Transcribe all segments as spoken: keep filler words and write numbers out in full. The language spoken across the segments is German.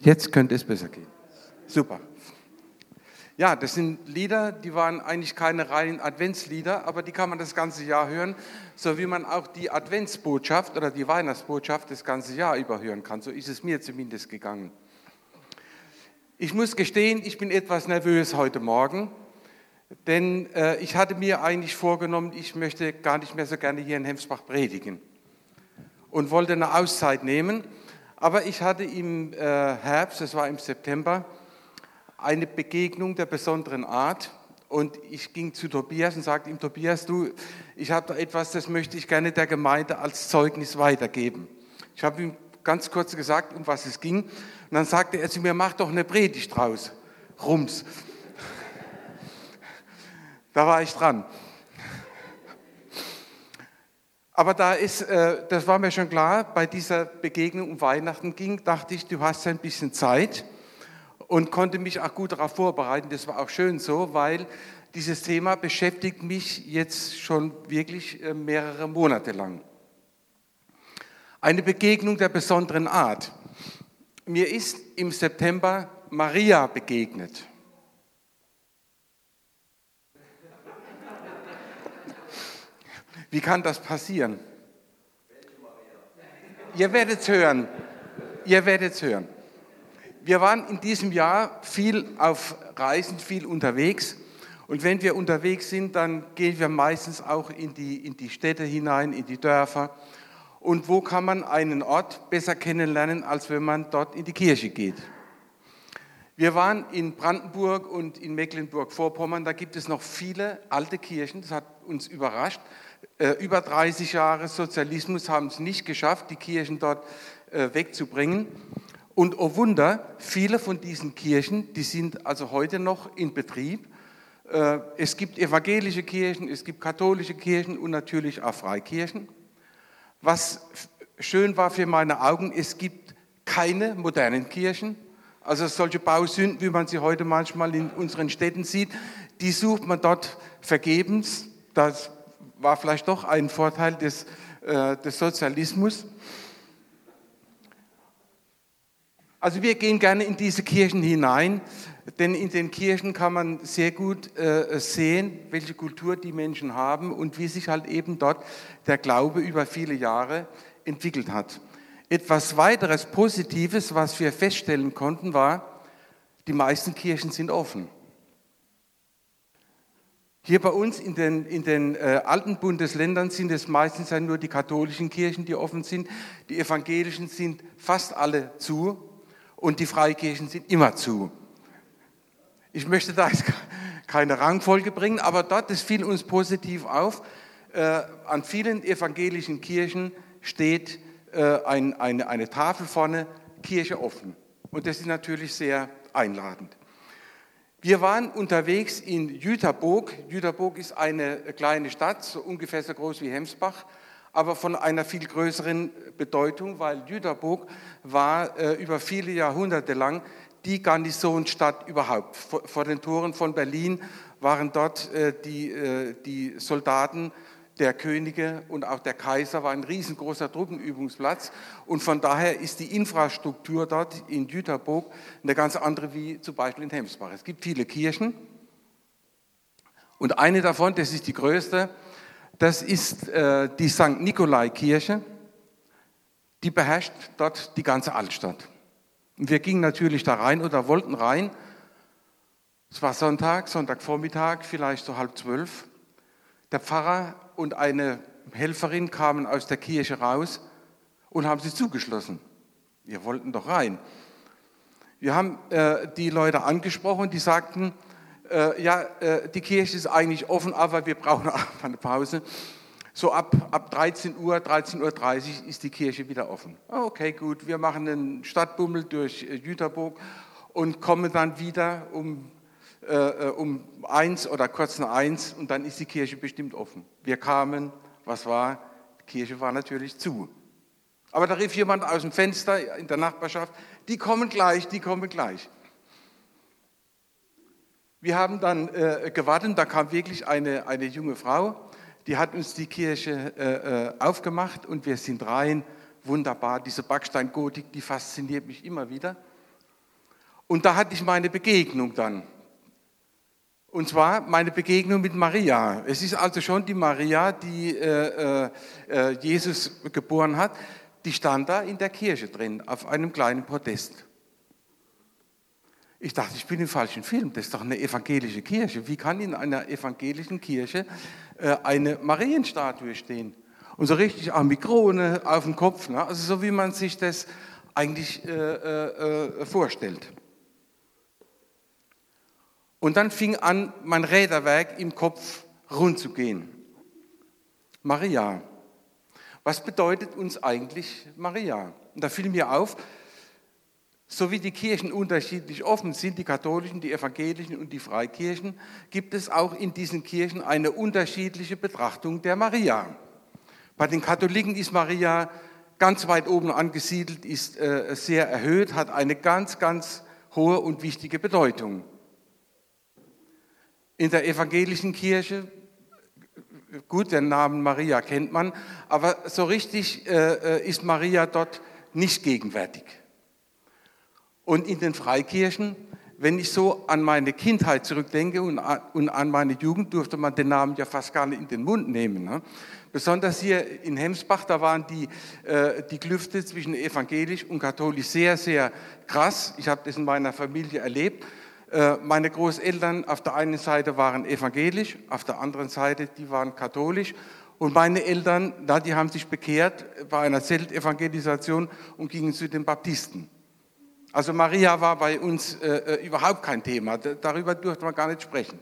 Jetzt könnte es besser gehen. Super. Ja, das sind Lieder, die waren eigentlich keine reinen Adventslieder, aber die kann man das ganze Jahr hören, so wie man auch die Adventsbotschaft oder die Weihnachtsbotschaft das ganze Jahr über hören kann. So ist es mir zumindest gegangen. Ich muss gestehen, ich bin etwas nervös heute Morgen, denn äh, ich hatte mir eigentlich vorgenommen, ich möchte gar nicht mehr so gerne hier in Hemsbach predigen und wollte eine Auszeit nehmen, aber ich hatte im äh, Herbst, das war im September, eine Begegnung der besonderen Art und ich ging zu Tobias und sagte ihm, Tobias, du, ich habe da etwas, das möchte ich gerne der Gemeinde als Zeugnis weitergeben. Ich habe ihm ganz kurz gesagt, um was es ging und dann sagte er zu mir, mach doch eine Predigt draus. Rums. Da war ich dran. Aber da ist, äh, das war mir schon klar, bei dieser Begegnung um Weihnachten ging, dachte ich, du hast ja ein bisschen Zeit. Und konnte mich auch gut darauf vorbereiten. Das war auch schön so, weil dieses Thema beschäftigt mich jetzt schon wirklich mehrere Monate lang. Eine Begegnung der besonderen Art. Mir ist im September Maria begegnet. Wie kann das passieren? Ihr werdet es hören. Ihr werdet es hören. Wir waren in diesem Jahr viel auf Reisen, viel unterwegs. Und wenn wir unterwegs sind, dann gehen wir meistens auch in die, in die Städte hinein, in die Dörfer. Und wo kann man einen Ort besser kennenlernen, als wenn man dort in die Kirche geht? Wir waren in Brandenburg und in Mecklenburg-Vorpommern. Da gibt es noch viele alte Kirchen. Das hat uns überrascht. Äh, über dreißig Jahre Sozialismus haben es nicht geschafft, die Kirchen dort äh, wegzubringen. Und oh Wunder, viele von diesen Kirchen, die sind also heute noch in Betrieb. Es gibt evangelische Kirchen, es gibt katholische Kirchen und natürlich auch Freikirchen. Was schön war für meine Augen, es gibt keine modernen Kirchen. Also solche Bausünden, wie man sie heute manchmal in unseren Städten sieht, die sucht man dort vergebens. Das war vielleicht doch ein Vorteil des, äh, des Sozialismus. Also wir gehen gerne in diese Kirchen hinein, denn in den Kirchen kann man sehr gut äh, sehen, welche Kultur die Menschen haben und wie sich halt eben dort der Glaube über viele Jahre entwickelt hat. Etwas weiteres Positives, was wir feststellen konnten, war, die meisten Kirchen sind offen. Hier bei uns in den, in den äh, alten Bundesländern sind es meistens ja nur die katholischen Kirchen, die offen sind. Die evangelischen sind fast alle zu. Und die Freikirchen sind immer zu. Ich möchte da jetzt keine Rangfolge bringen, aber dort, das fiel uns positiv auf, äh, an vielen evangelischen Kirchen steht äh, ein, eine, eine Tafel vorne, Kirche offen. Und das ist natürlich sehr einladend. Wir waren unterwegs in Jüterbock. Jüterbock ist eine kleine Stadt, so ungefähr so groß wie Hemsbach, aber von einer viel größeren Bedeutung, weil Jüterbock war äh, über viele Jahrhunderte lang die Garnisonsstadt überhaupt. Vor, vor den Toren von Berlin waren dort äh, die, äh, die Soldaten der Könige und auch der Kaiser, war ein riesengroßer Truppenübungsplatz und von daher ist die Infrastruktur dort in Jüterbock eine ganz andere wie zum Beispiel in Hemsbach. Es gibt viele Kirchen und eine davon, das ist die größte, das ist äh, die Sankt Nikolai-Kirche, die beherrscht dort die ganze Altstadt. Und wir gingen natürlich da rein oder wollten rein. Es war Sonntag, Sonntagvormittag, vielleicht so halb zwölf. Der Pfarrer und eine Helferin kamen aus der Kirche raus und haben sie zugeschlossen. Wir wollten doch rein. Wir haben äh, die Leute angesprochen, die sagten, Äh, ja, äh, die Kirche ist eigentlich offen, aber wir brauchen auch eine Pause. So ab, ab dreizehn Uhr, dreizehn Uhr dreißig ist die Kirche wieder offen. Okay, gut, wir machen einen Stadtbummel durch äh, Jüterbock und kommen dann wieder um, äh, um eins oder kurz nach eins und dann ist die Kirche bestimmt offen. Wir kamen, was war? Die Kirche war natürlich zu. Aber da rief jemand aus dem Fenster in der Nachbarschaft, die kommen gleich, die kommen gleich. Wir haben dann äh, gewartet, da kam wirklich eine, eine junge Frau, die hat uns die Kirche äh, aufgemacht und wir sind rein, wunderbar, diese Backsteingotik, die fasziniert mich immer wieder. Und da hatte ich meine Begegnung dann. Und zwar meine Begegnung mit Maria. Es ist also schon die Maria, die äh, äh, Jesus geboren hat, die stand da in der Kirche drin, auf einem kleinen Podest. Ich dachte, ich bin im falschen Film, das ist doch eine evangelische Kirche. Wie kann in einer evangelischen Kirche äh, eine Marienstatue stehen? Und so richtig auch mit Krone auf dem Kopf, ne? Also so wie man sich das eigentlich äh, äh, vorstellt. Und dann fing an, mein Räderwerk im Kopf rund zu gehen. Maria. Was bedeutet uns eigentlich Maria? Und da fiel mir auf, so wie die Kirchen unterschiedlich offen sind, die katholischen, die evangelischen und die Freikirchen, gibt es auch in diesen Kirchen eine unterschiedliche Betrachtung der Maria. Bei den Katholiken ist Maria ganz weit oben angesiedelt, ist äh, sehr erhöht, hat eine ganz, ganz hohe und wichtige Bedeutung. In der evangelischen Kirche, gut, den Namen Maria kennt man, aber so richtig äh, ist Maria dort nicht gegenwärtig. Und in den Freikirchen, wenn ich so an meine Kindheit zurückdenke und an, und an meine Jugend, durfte man den Namen ja fast gar nicht in den Mund nehmen. Ne? Besonders hier in Hemsbach, da waren die, äh, die Klüfte zwischen evangelisch und katholisch sehr, sehr krass. Ich habe das in meiner Familie erlebt. Meine Großeltern auf der einen Seite waren evangelisch, auf der anderen Seite, die waren katholisch. Und meine Eltern, na, die haben sich bekehrt bei einer Zeltevangelisation und gingen zu den Baptisten. Also Maria war bei uns äh, überhaupt kein Thema, darüber durfte man gar nicht sprechen.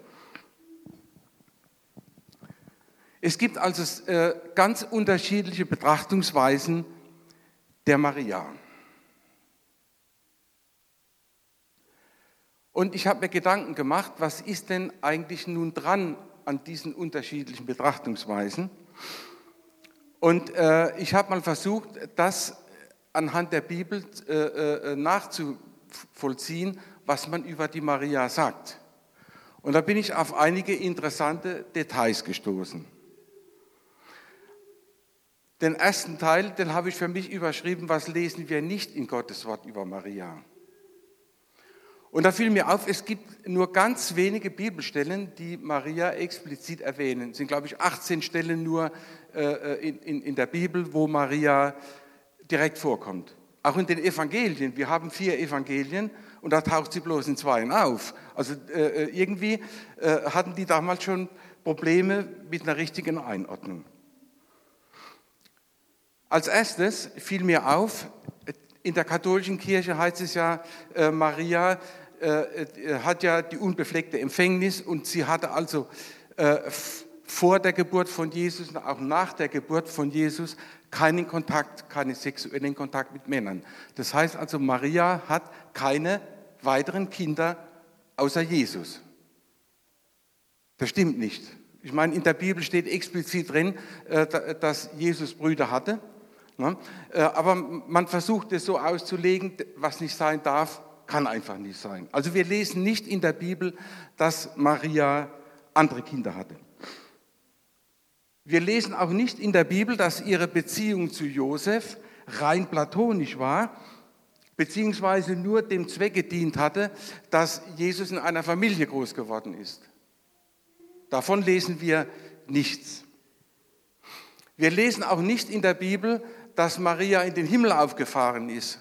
Es gibt also äh, ganz unterschiedliche Betrachtungsweisen der Maria. Und ich habe mir Gedanken gemacht, was ist denn eigentlich nun dran an diesen unterschiedlichen Betrachtungsweisen? Und äh, ich habe mal versucht, das anhand der Bibel äh, äh, nachzuvollziehen, was man über die Maria sagt. Und da bin ich auf einige interessante Details gestoßen. Den ersten Teil, den habe ich für mich überschrieben, was lesen wir nicht in Gottes Wort über Maria? Und da fiel mir auf, es gibt nur ganz wenige Bibelstellen, die Maria explizit erwähnen. Es sind, glaube ich, achtzehn Stellen nur äh, in, in, in der Bibel, wo Maria direkt vorkommt. Auch in den Evangelien. Wir haben vier Evangelien und da taucht sie bloß in zweien auf. Also äh, irgendwie äh, hatten die damals schon Probleme mit einer richtigen Einordnung. Als erstes fiel mir auf, in der katholischen Kirche heißt es ja, äh, Maria äh, hat ja die unbefleckte Empfängnis und sie hatte also äh, vor der Geburt von Jesus und auch nach der Geburt von Jesus keinen Kontakt, keinen sexuellen Kontakt mit Männern. Das heißt also, Maria hat keine weiteren Kinder außer Jesus. Das stimmt nicht. Ich meine, in der Bibel steht explizit drin, äh, dass Jesus Brüder hatte. Aber man versucht es so auszulegen, was nicht sein darf, kann einfach nicht sein. Also wir lesen nicht in der Bibel, dass Maria andere Kinder hatte. Wir lesen auch nicht in der Bibel, dass ihre Beziehung zu Josef rein platonisch war, beziehungsweise nur dem Zweck gedient hatte, dass Jesus in einer Familie groß geworden ist. Davon lesen wir nichts. Wir lesen auch nicht in der Bibel, dass Maria in den Himmel aufgefahren ist.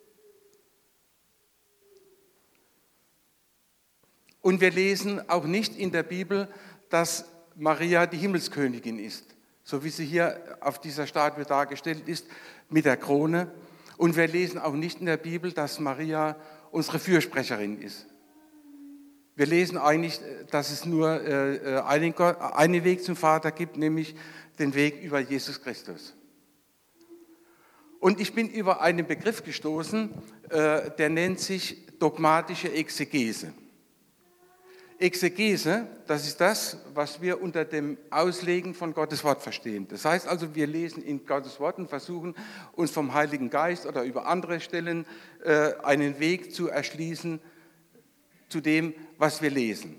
Und wir lesen auch nicht in der Bibel, dass Maria die Himmelskönigin ist, so wie sie hier auf dieser Statue dargestellt ist, mit der Krone. Und wir lesen auch nicht in der Bibel, dass Maria unsere Fürsprecherin ist. Wir lesen eigentlich, dass es nur einen Weg zum Vater gibt, nämlich den Weg über Jesus Christus. Und ich bin über einen Begriff gestoßen, der nennt sich dogmatische Exegese. Exegese, das ist das, was wir unter dem Auslegen von Gottes Wort verstehen. Das heißt also, wir lesen in Gottes Wort und versuchen, uns vom Heiligen Geist oder über andere Stellen einen Weg zu erschließen zu dem, was wir lesen.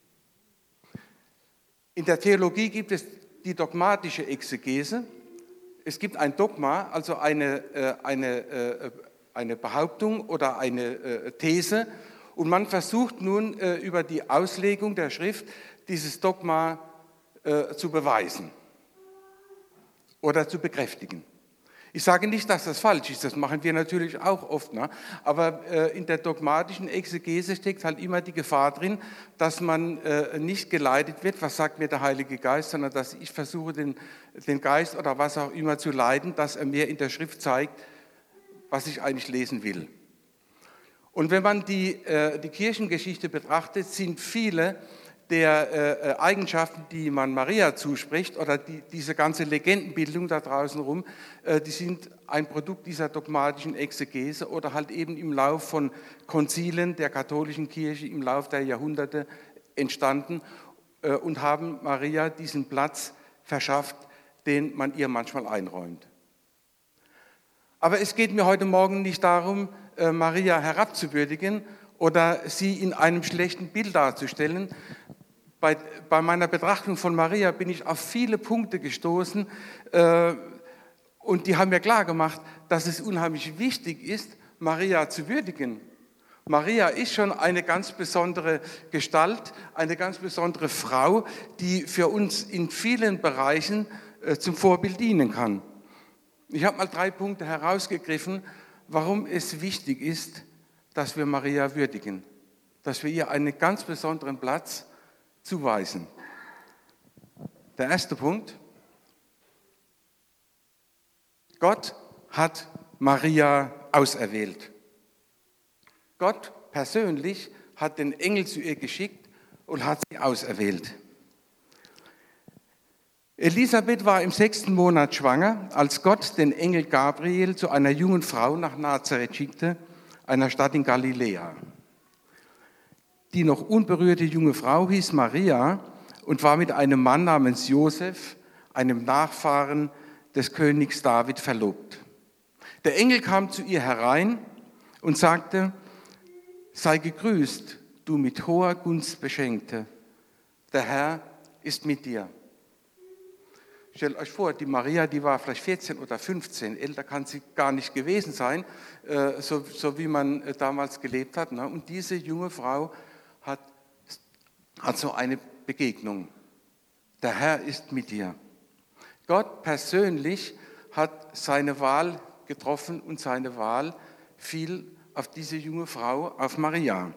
In der Theologie gibt es die dogmatische Exegese. Es gibt ein Dogma, also eine, eine, eine Behauptung oder eine These, Und man versucht nun äh, über die Auslegung der Schrift dieses Dogma äh, zu beweisen oder zu bekräftigen. Ich sage nicht, dass das falsch ist, das machen wir natürlich auch oft, ne? Aber äh, in der dogmatischen Exegese steckt halt immer die Gefahr drin, dass man äh, nicht geleitet wird, was sagt mir der Heilige Geist, sondern dass ich versuche, den, den Geist oder was auch immer zu leiten, dass er mir in der Schrift zeigt, was ich eigentlich lesen will. Und wenn man die, äh, die Kirchengeschichte betrachtet, sind viele der äh, Eigenschaften, die man Maria zuspricht, oder die, diese ganze Legendenbildung da draußen rum, äh, die sind ein Produkt dieser dogmatischen Exegese oder halt eben im Lauf von Konzilen der katholischen Kirche im Lauf der Jahrhunderte entstanden äh, und haben Maria diesen Platz verschafft, den man ihr manchmal einräumt. Aber es geht mir heute Morgen nicht darum, äh, Maria herabzuwürdigen oder sie in einem schlechten Bild darzustellen. Bei, bei meiner Betrachtung von Maria bin ich auf viele Punkte gestoßen äh, und die haben mir klar gemacht, dass es unheimlich wichtig ist, Maria zu würdigen. Maria ist schon eine ganz besondere Gestalt, eine ganz besondere Frau, die für uns in vielen Bereichen äh, zum Vorbild dienen kann. Ich habe mal drei Punkte herausgegriffen, warum es wichtig ist, dass wir Maria würdigen, dass wir ihr einen ganz besonderen Platz zuweisen. Der erste Punkt: Gott hat Maria auserwählt. Gott persönlich hat den Engel zu ihr geschickt und hat sie auserwählt. Elisabeth war im sechsten Monat schwanger, als Gott den Engel Gabriel zu einer jungen Frau nach Nazareth schickte, einer Stadt in Galiläa. Die noch unberührte junge Frau hieß Maria und war mit einem Mann namens Josef, einem Nachfahren des Königs David, verlobt. Der Engel kam zu ihr herein und sagte: Sei gegrüßt, du mit hoher Gunst Beschenkte, der Herr ist mit dir. Stellt euch vor, die Maria, die war vielleicht vierzehn oder fünfzehn, älter kann sie gar nicht gewesen sein, so, so wie man damals gelebt hat. Und diese junge Frau hat, hat so eine Begegnung. Der Herr ist mit dir. Gott persönlich hat seine Wahl getroffen und seine Wahl fiel auf diese junge Frau, auf Maria.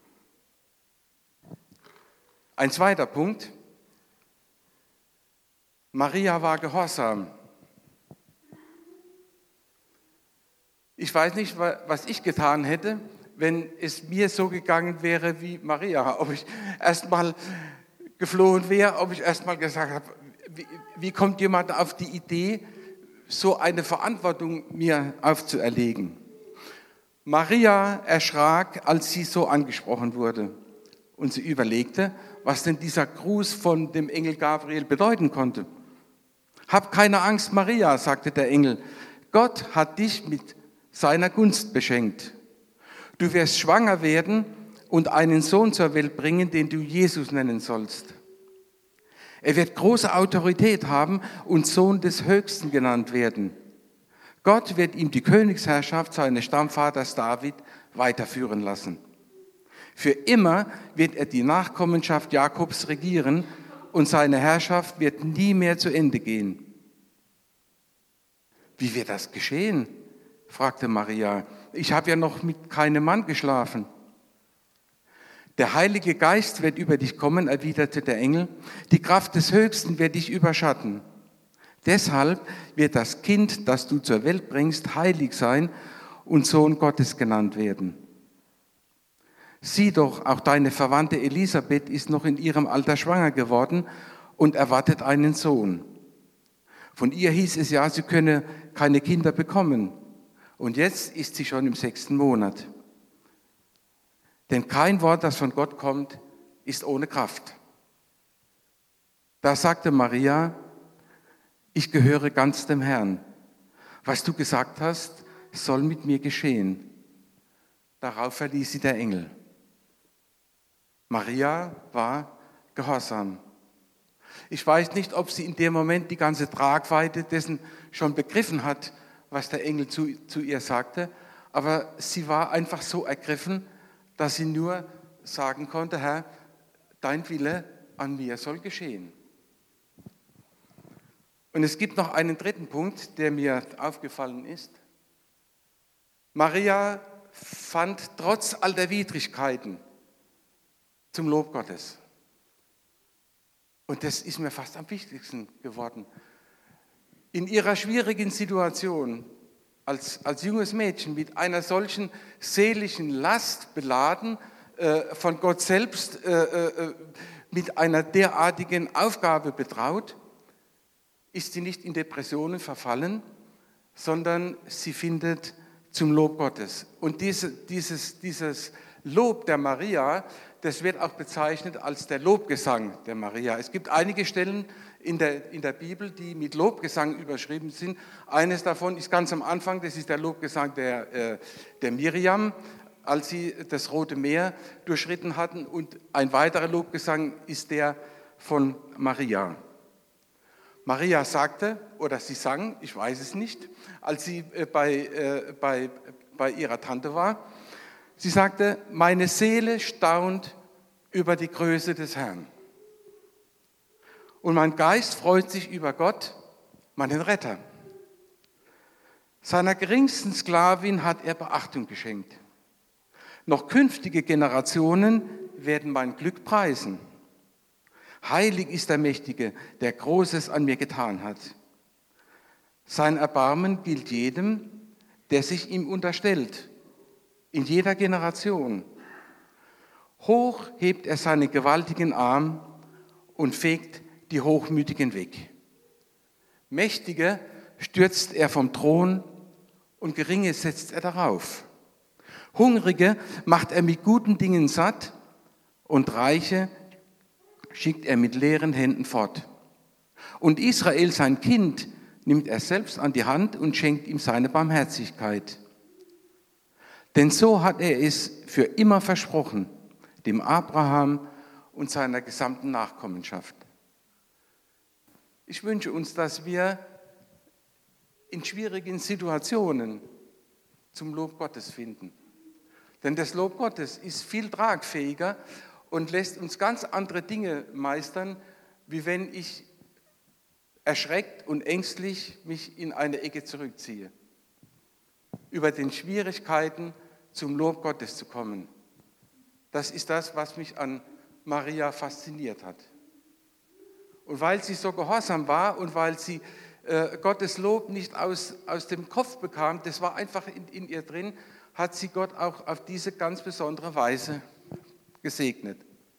Ein zweiter Punkt: Maria war gehorsam. Ich weiß nicht, was ich getan hätte, wenn es mir so gegangen wäre wie Maria. Ob ich erstmal geflohen wäre, ob ich erstmal gesagt habe, wie, wie kommt jemand auf die Idee, so eine Verantwortung mir aufzuerlegen? Maria erschrak, als sie so angesprochen wurde. Und sie überlegte, was denn dieser Gruß von dem Engel Gabriel bedeuten konnte. Hab keine Angst, Maria, sagte der Engel. Gott hat dich mit seiner Gunst beschenkt. Du wirst schwanger werden und einen Sohn zur Welt bringen, den du Jesus nennen sollst. Er wird große Autorität haben und Sohn des Höchsten genannt werden. Gott wird ihm die Königsherrschaft seines Stammvaters David weiterführen lassen. Für immer wird er die Nachkommenschaft Jakobs regieren und seine Herrschaft wird nie mehr zu Ende gehen. Wie wird das geschehen? Fragte Maria. Ich habe ja noch mit keinem Mann geschlafen. Der Heilige Geist wird über dich kommen, erwiderte der Engel. Die Kraft des Höchsten wird dich überschatten. Deshalb wird das Kind, das du zur Welt bringst, heilig sein und Sohn Gottes genannt werden. Sieh doch, auch deine Verwandte Elisabeth ist noch in ihrem Alter schwanger geworden und erwartet einen Sohn. Von ihr hieß es ja, sie könne keine Kinder bekommen. Und jetzt ist sie schon im sechsten Monat. Denn kein Wort, das von Gott kommt, ist ohne Kraft. Da sagte Maria: Ich gehöre ganz dem Herrn. Was du gesagt hast, soll mit mir geschehen. Darauf verließ sie der Engel. Maria war gehorsam. Ich weiß nicht, ob sie in dem Moment die ganze Tragweite dessen schon begriffen hat, was der Engel zu, zu ihr sagte, aber sie war einfach so ergriffen, dass sie nur sagen konnte, Herr, dein Wille an mir soll geschehen. Und es gibt noch einen dritten Punkt, der mir aufgefallen ist. Maria fand trotz all der Widrigkeiten zum Lob Gottes. Und das ist mir fast am wichtigsten geworden. In ihrer schwierigen Situation, als, als junges Mädchen mit einer solchen seelischen Last beladen, äh, von Gott selbst äh, äh, mit einer derartigen Aufgabe betraut, ist sie nicht in Depressionen verfallen, sondern sie findet zum Lob Gottes. Und diese, dieses, dieses Lob der Maria, das wird auch bezeichnet als der Lobgesang der Maria. Es gibt einige Stellen in der, in der Bibel, die mit Lobgesang überschrieben sind. Eines davon ist ganz am Anfang, das ist der Lobgesang der, äh, der Miriam, als sie das Rote Meer durchschritten hatten. Und ein weiterer Lobgesang ist der von Maria. Maria sagte, oder sie sang, ich weiß es nicht, als sie äh, bei, äh, bei, bei ihrer Tante war, sie sagte, meine Seele staunt über die Größe des Herrn. Und mein Geist freut sich über Gott, meinen Retter. Seiner geringsten Sklavin hat er Beachtung geschenkt. Noch künftige Generationen werden mein Glück preisen. Heilig ist der Mächtige, der Großes an mir getan hat. Sein Erbarmen gilt jedem, der sich ihm unterstellt, in jeder Generation. Hoch hebt er seinen gewaltigen Arm und fegt die Hochmütigen weg. Mächtige stürzt er vom Thron und Geringe setzt er darauf. Hungrige macht er mit guten Dingen satt und Reiche schickt er mit leeren Händen fort. Und Israel, sein Kind, nimmt er selbst an die Hand und schenkt ihm seine Barmherzigkeit. Denn so hat er es für immer versprochen, dem Abraham und seiner gesamten Nachkommenschaft. Ich wünsche uns, dass wir in schwierigen Situationen zum Lob Gottes finden. Denn das Lob Gottes ist viel tragfähiger und lässt uns ganz andere Dinge meistern, wie wenn ich erschreckt und ängstlich mich in eine Ecke zurückziehe. Über den Schwierigkeiten zum Lob Gottes zu kommen. Das ist das, was mich an Maria fasziniert hat. Und weil sie so gehorsam war und weil sie äh, Gottes Lob nicht aus, aus dem Kopf bekam, das war einfach in, in ihr drin, hat sie Gott auch auf diese ganz besondere Weise gesegnet.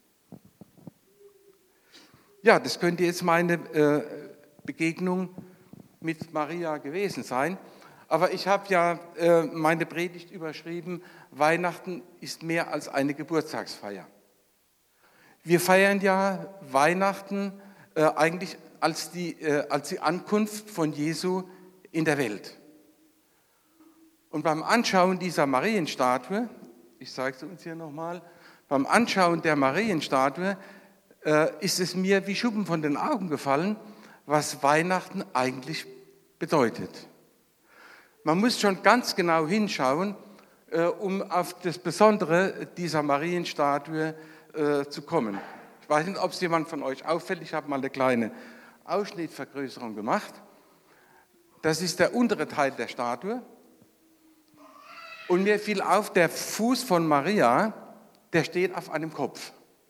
Ja, das könnte jetzt meine äh, Begegnung mit Maria gewesen sein. Aber ich habe ja äh, meine Predigt überschrieben, Weihnachten ist mehr als eine Geburtstagsfeier. Wir feiern ja Weihnachten äh, eigentlich als die, äh, als die Ankunft von Jesu in der Welt. Und beim Anschauen dieser Marienstatue, ich zeige es uns hier nochmal, beim Anschauen der Marienstatue äh, ist es mir wie Schuppen von den Augen gefallen, was Weihnachten eigentlich bedeutet. Man muss schon ganz genau hinschauen, äh, um auf das Besondere dieser Marienstatue äh, zu kommen. Ich weiß nicht, ob es jemand von euch auffällt, ich habe mal eine kleine Ausschnittvergrößerung gemacht. Das ist der untere Teil der Statue. Und mir fiel auf, der Fuß von Maria, der steht auf einem Kopf.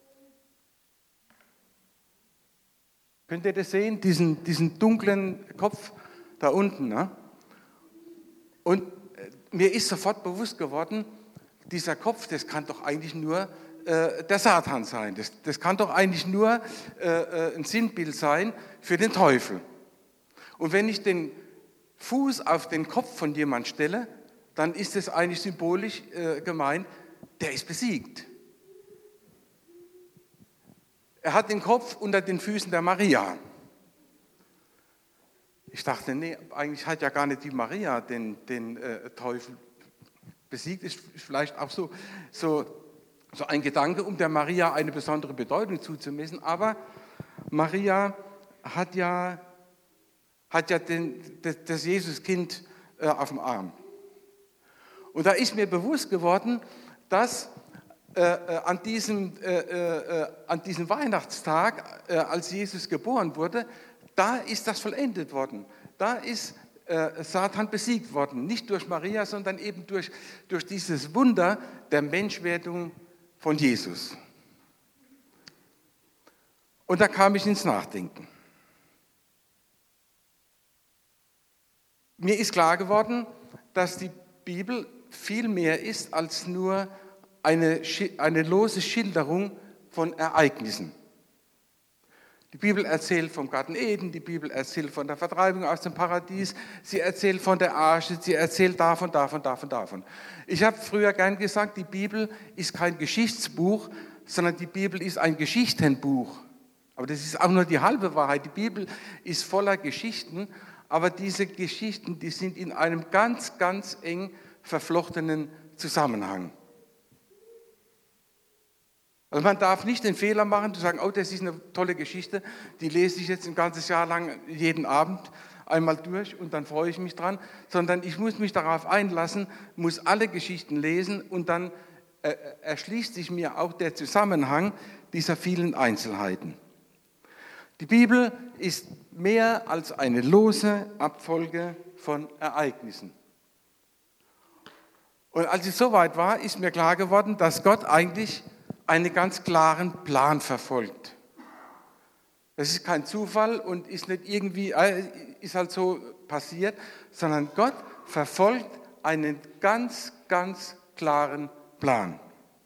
Könnt ihr das sehen? Diesen, diesen dunklen Kopf da unten. Ne? Und mir ist sofort bewusst geworden, dieser Kopf, das kann doch eigentlich nur äh, der Satan sein. Das, das kann doch eigentlich nur äh, ein Sinnbild sein für den Teufel. Und wenn ich den Fuß auf den Kopf von jemand stelle, dann ist es eigentlich symbolisch äh, gemeint, der ist besiegt. Er hat den Kopf unter den Füßen der Maria. Ich dachte, nee, eigentlich hat ja gar nicht die Maria den, den äh, Teufel besiegt. Ist vielleicht auch so, so, so ein Gedanke, um der Maria eine besondere Bedeutung zuzumessen. Aber Maria hat ja, hat ja den, das, das Jesuskind äh, auf dem Arm. Und da ist mir bewusst geworden, dass äh, äh, an, diesem, äh, äh, an diesem Weihnachtstag, äh, als Jesus geboren wurde, da ist das vollendet worden. Da ist äh, Satan besiegt worden. Nicht durch Maria, sondern eben durch, durch dieses Wunder der Menschwerdung von Jesus. Und da kam ich ins Nachdenken. Mir ist klar geworden, dass die Bibel viel mehr ist als nur eine, eine lose Schilderung von Ereignissen. Die Bibel erzählt vom Garten Eden, die Bibel erzählt von der Vertreibung aus dem Paradies, sie erzählt von der Arche, sie erzählt davon, davon, davon, davon. Ich habe früher gern gesagt, die Bibel ist kein Geschichtsbuch, sondern die Bibel ist ein Geschichtenbuch. Aber das ist auch nur die halbe Wahrheit. Die Bibel ist voller Geschichten, aber diese Geschichten, die sind in einem ganz, ganz eng verflochtenen Zusammenhang. Also man darf nicht den Fehler machen, zu sagen, oh, das ist eine tolle Geschichte, die lese ich jetzt ein ganzes Jahr lang jeden Abend einmal durch und dann freue ich mich dran, sondern ich muss mich darauf einlassen, muss alle Geschichten lesen und dann äh, erschließt sich mir auch der Zusammenhang dieser vielen Einzelheiten. Die Bibel ist mehr als eine lose Abfolge von Ereignissen. Und als ich so weit war, ist mir klar geworden, dass Gott eigentlich einen ganz klaren Plan verfolgt. Das ist kein Zufall und ist nicht irgendwie, ist halt so passiert, sondern Gott verfolgt einen ganz, ganz klaren Plan.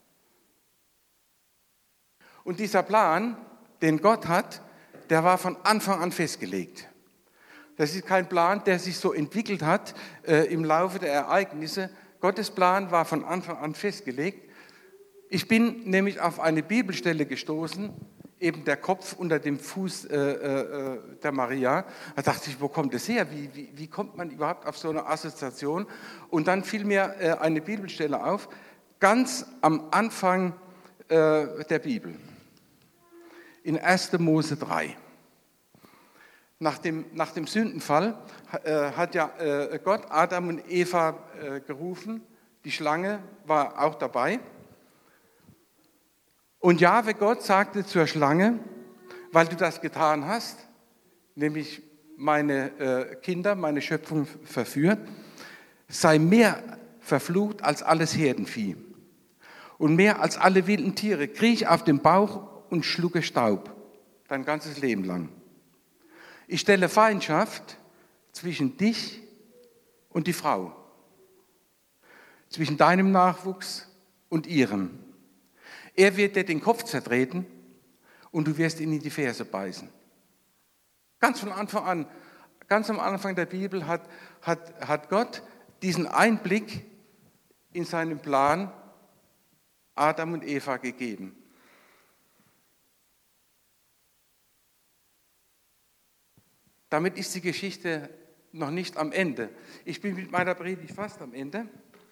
Und dieser Plan, den Gott hat, der war von Anfang an festgelegt. Das ist kein Plan, der sich so entwickelt hat äh, im Laufe der Ereignisse. Gottes Plan war von Anfang an festgelegt. Ich bin nämlich auf eine Bibelstelle gestoßen, eben der Kopf unter dem Fuß äh, äh, der Maria. Da dachte ich, wo kommt das her? Wie, wie, wie kommt man überhaupt auf so eine Assoziation? Und dann fiel mir äh, eine Bibelstelle auf, ganz am Anfang äh, der Bibel. In erster Mose drei. Nach dem, nach dem Sündenfall äh, hat ja äh, Gott Adam und Eva äh, gerufen. Die Schlange war auch dabei. Und Jahwe Gott sagte zur Schlange, weil du das getan hast, nämlich meine äh, Kinder, meine Schöpfung verführt, sei mehr verflucht als alles Herdenvieh und mehr als alle wilden Tiere. Kriech auf den Bauch und schlucke Staub, dein ganzes Leben lang. Ich stelle Feindschaft zwischen dich und die Frau, zwischen deinem Nachwuchs und ihrem. Er wird dir den Kopf zertreten und du wirst ihn in die Ferse beißen. Ganz von Anfang an, ganz am Anfang der Bibel hat, hat, hat Gott diesen Einblick in seinen Plan Adam und Eva gegeben. Damit ist die Geschichte noch nicht am Ende. Ich bin mit meiner Predigt fast am Ende.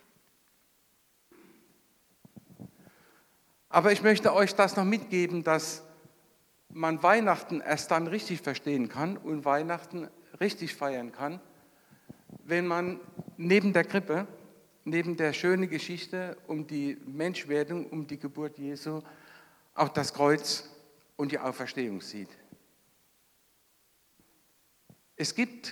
Aber ich möchte euch das noch mitgeben, dass man Weihnachten erst dann richtig verstehen kann und Weihnachten richtig feiern kann, wenn man neben der Krippe, neben der schönen Geschichte um die Menschwerdung, um die Geburt Jesu, auch das Kreuz und die Auferstehung sieht. Es gibt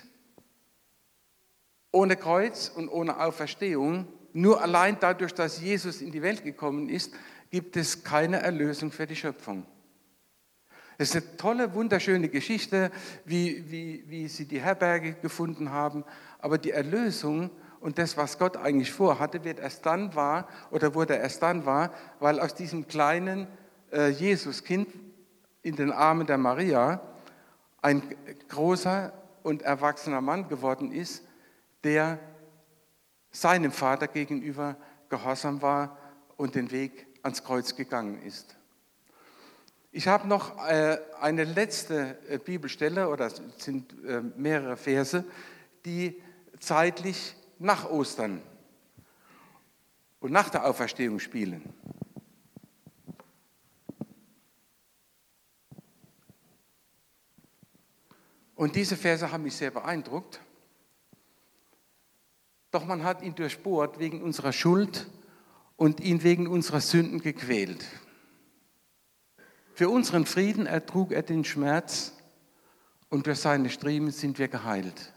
ohne Kreuz und ohne Auferstehung, nur allein dadurch, dass Jesus in die Welt gekommen ist, gibt es keine Erlösung für die Schöpfung. Es ist eine tolle, wunderschöne Geschichte, wie, wie, wie sie die Herberge gefunden haben, aber die Erlösung und das, was Gott eigentlich vorhatte, wird erst dann wahr oder wurde erst dann wahr, weil aus diesem kleinen äh, Jesuskind in den Armen der Maria ein großer und erwachsener Mann geworden ist, der seinem Vater gegenüber gehorsam war und den Weg ans Kreuz gegangen ist. Ich habe noch äh, eine letzte äh, Bibelstelle, oder es sind äh, mehrere Verse, die zeitlich nach Ostern und nach der Auferstehung spielen. Und diese Verse haben mich sehr beeindruckt. Doch man hat ihn durchbohrt wegen unserer Schuld und ihn wegen unserer Sünden gequält. Für unseren Frieden ertrug er den Schmerz und durch seine Striemen sind wir geheilt.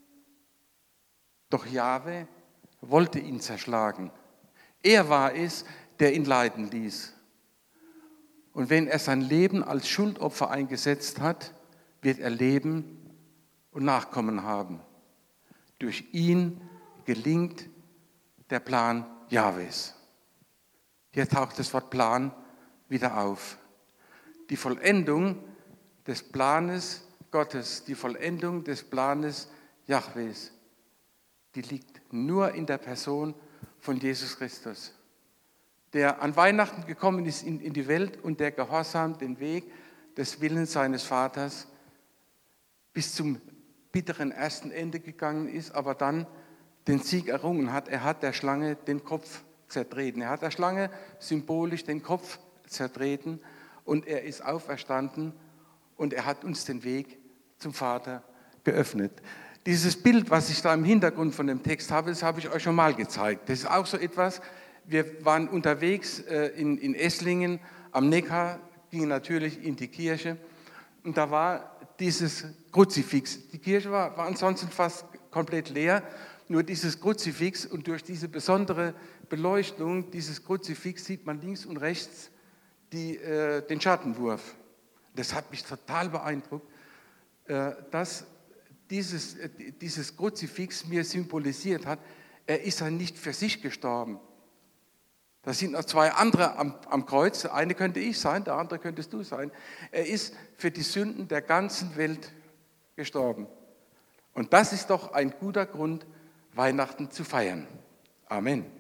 Doch Jahwe wollte ihn zerschlagen. Er war es, der ihn leiden ließ. Und wenn er sein Leben als Schuldopfer eingesetzt hat, wird er leben und Nachkommen haben. Durch ihn gelingt der Plan Jahwes. Hier taucht das Wort Plan wieder auf. Die Vollendung des Planes Gottes, die Vollendung des Planes Jahwes, die liegt nur in der Person von Jesus Christus, der an Weihnachten gekommen ist in, in die Welt und der gehorsam den Weg des Willens seines Vaters bis zum bitteren ersten Ende gegangen ist, aber dann den Sieg errungen hat. Er hat der Schlange den Kopf zertreten. Er hat der Schlange symbolisch den Kopf zertreten und er ist auferstanden und er hat uns den Weg zum Vater geöffnet. Dieses Bild, was ich da im Hintergrund von dem Text habe, das habe ich euch schon mal gezeigt. Das ist auch so etwas, wir waren unterwegs in, in Esslingen am Neckar, gingen natürlich in die Kirche und da war dieses Kruzifix. Die Kirche war, war ansonsten fast komplett leer, nur dieses Kruzifix und durch diese besondere Beleuchtung dieses Kruzifix sieht man links und rechts die, äh, den Schattenwurf. Das hat mich total beeindruckt, äh, dass dieses, äh, dieses Kruzifix mir symbolisiert hat, er ist ja nicht für sich gestorben. Da sind noch zwei andere am, am Kreuz. Der eine könnte ich sein, der andere könntest du sein. Er ist für die Sünden der ganzen Welt gestorben. Und das ist doch ein guter Grund, Weihnachten zu feiern. Amen.